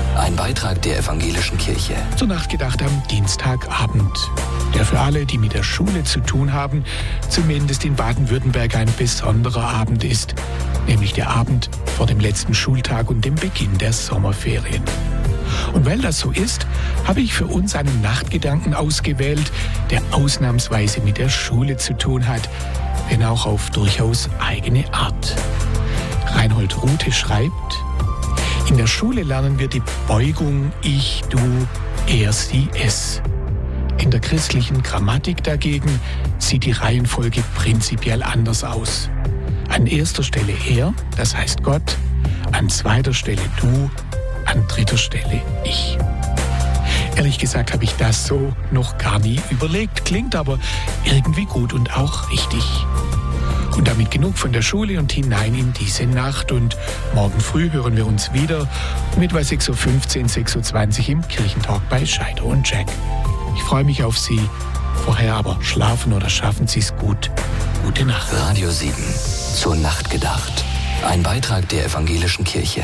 Ein Beitrag der Evangelischen Kirche. Zur Nacht gedacht am Dienstagabend, der für alle, die mit der Schule zu tun haben, zumindest in Baden-Württemberg ein besonderer Abend ist, nämlich der Abend vor dem letzten Schultag und dem Beginn der Sommerferien. Und weil das so ist, habe ich für uns einen Nachtgedanken ausgewählt, der ausnahmsweise mit der Schule zu tun hat, wenn auch auf durchaus eigene Art. Reinhold Ruthe schreibt: In der Schule lernen wir die Beugung Ich, Du, Er, Sie, Es. In der christlichen Grammatik dagegen sieht die Reihenfolge prinzipiell anders aus. An erster Stelle Er, das heißt Gott, an zweiter Stelle Du, an dritter Stelle Ich. Ehrlich gesagt habe ich das so noch gar nie überlegt, klingt aber irgendwie gut und auch richtig. Und damit genug von der Schule und hinein in diese Nacht. Und morgen früh hören wir uns wieder um etwa 6.15 Uhr, 6.20 Uhr im Kirchentalk bei Scheider und Jack. Ich freue mich auf Sie. Vorher aber schlafen oder schaffen Sie es gut. Gute Nacht. Radio 7. Zur Nacht gedacht. Ein Beitrag der Evangelischen Kirche.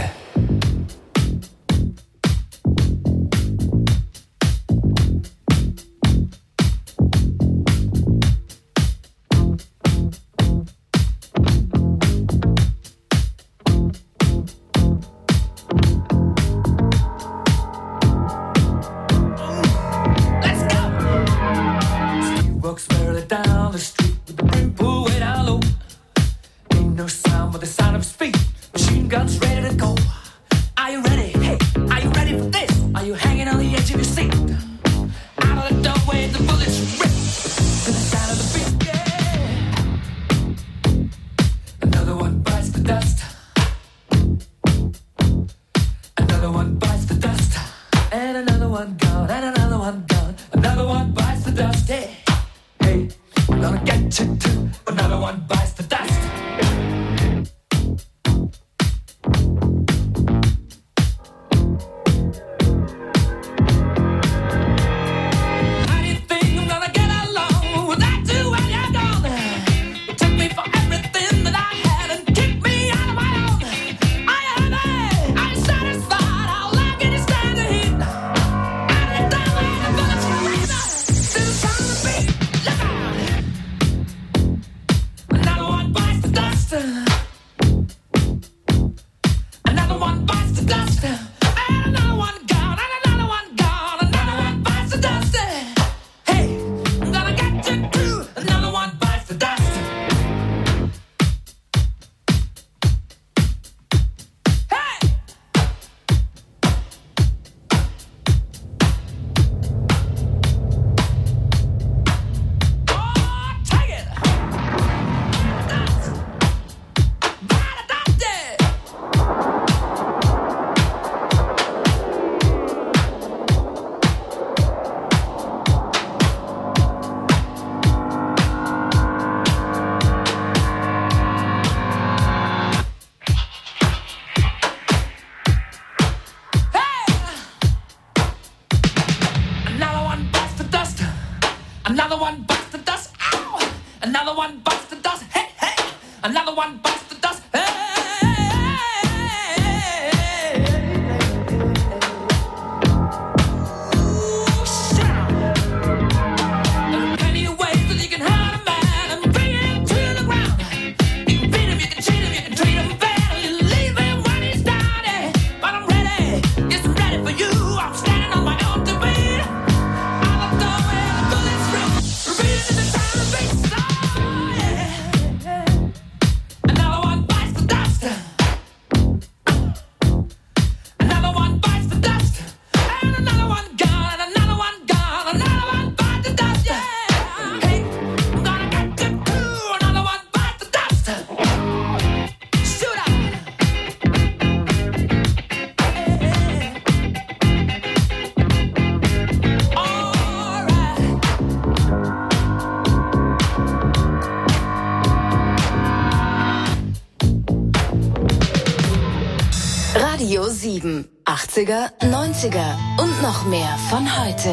Radio 7. 80er, 90er und noch mehr von heute.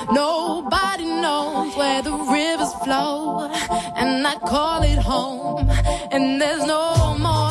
Nobody knows where the rivers flow, and I call it home, and there's no more